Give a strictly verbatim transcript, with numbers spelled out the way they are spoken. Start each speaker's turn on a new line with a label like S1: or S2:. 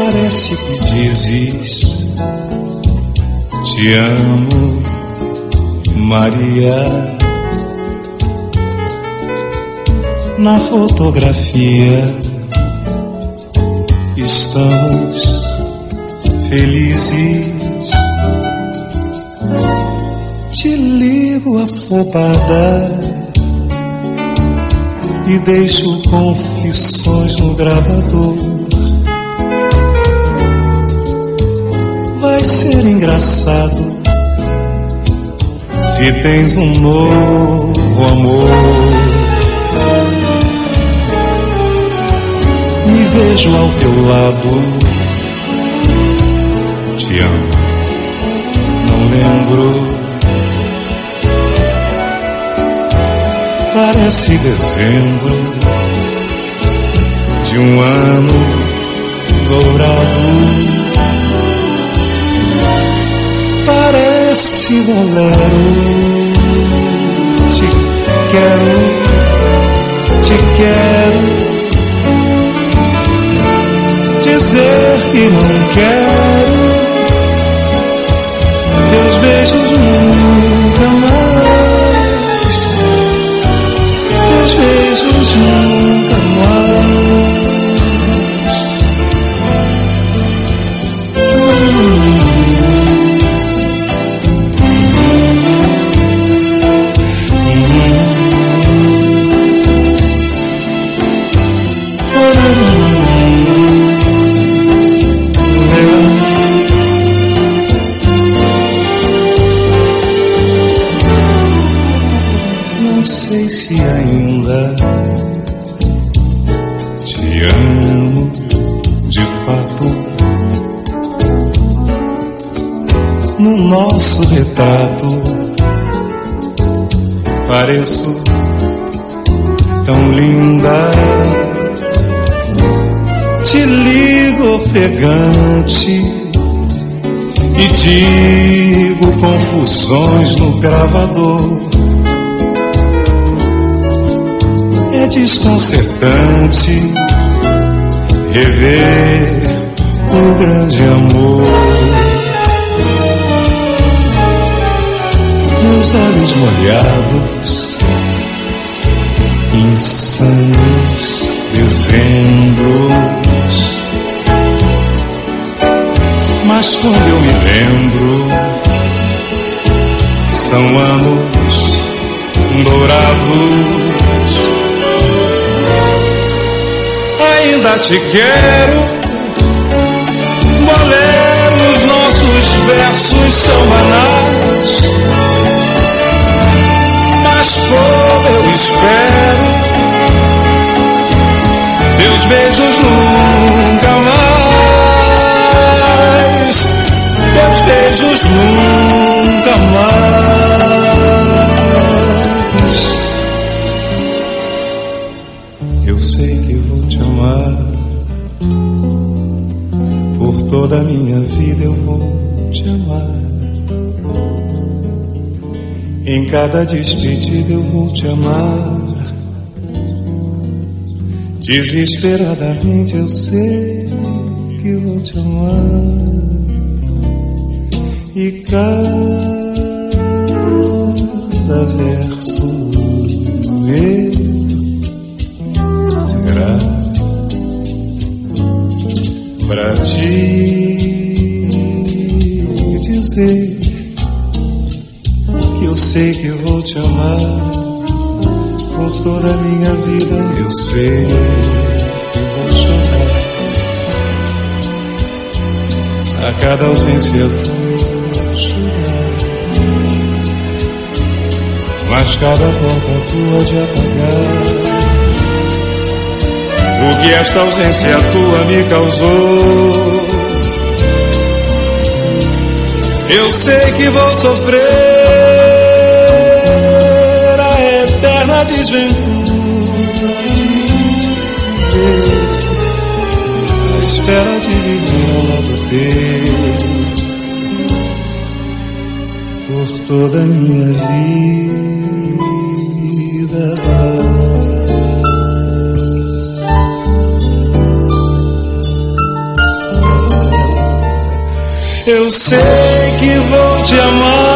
S1: Parece que dizes te amo, Maria. Na fotografia estamos felizes. Te ligo afobada e deixo confissões no gravador. Vai ser engraçado se tens um novo amor. Me vejo ao teu lado, te amo, não lembro. Parece dezembro de um ano dourado. Parece bolero. Te quero, te quero. Dizer que não quero teus beijos nunca mais. Teus beijos nunca mais. Não sei se ainda te amo de fato. No nosso retrato pareço tão linda. Te ligo ofegante e digo confusões no gravador. É desconcertante rever o grande amor. Meus olhos molhados, insanos dezembros. Mas quando eu me lembro, são anos dourados. Ainda te quero, boleros, nossos versos são banais. Mas fogo eu espero, teus beijos nunca mais. Teus beijos nunca mais. Eu sei que vou te amar, por toda a minha vida eu vou te amar. Em cada despedida eu vou te amar. Desesperadamente eu sei que vou te amar. E cada verso meu será pra te dizer que eu sei que vou te amar. Por toda a minha vida eu sei que vou chorar. A cada ausência tua chorar. Mas cada volta tua de apagar o que esta ausência tua me causou. Eu sei que vou sofrer a eterna desventura de ver, à espera de viver ao lado teu por toda a minha vida. Eu sei que vou te amar